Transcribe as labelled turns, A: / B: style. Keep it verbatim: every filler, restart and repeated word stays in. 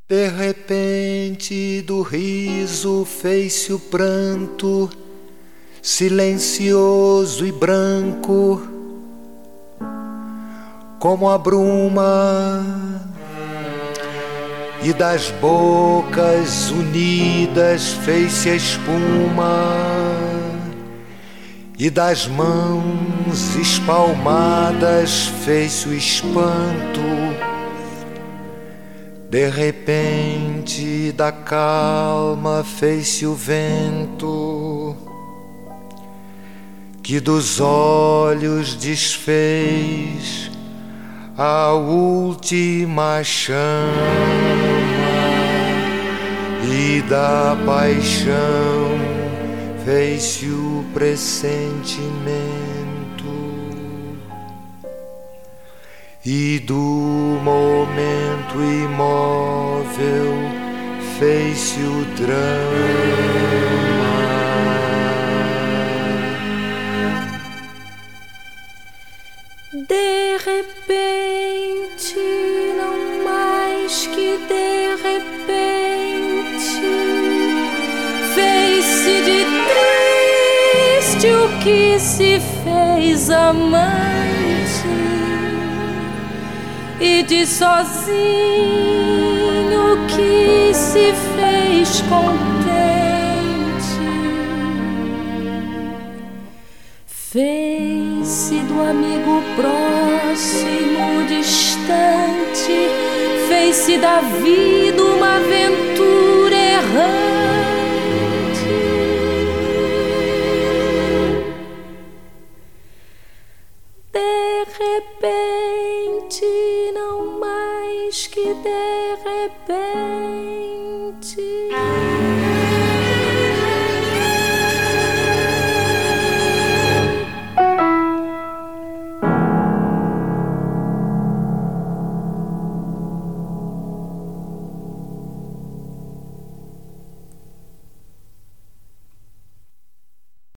A: De repente do riso fez-se o pranto, silencioso e branco, como a bruma, e das bocas unidas fez-se a espuma, e das mãos espalmadas fez-se o espanto. De repente da calma fez-se o vento, que dos olhos desfez a última chama, e da paixão fez-se o pressentimento, e do momento imóvel fez-se o drama.
B: De repente, não mais que de repente, fez-se de triste o que se fez amante, e de sozinho que se fez contente. Fez-se do amigo próximo distante, fez-se da vida uma aventura errante. De repente, não mais que de repente,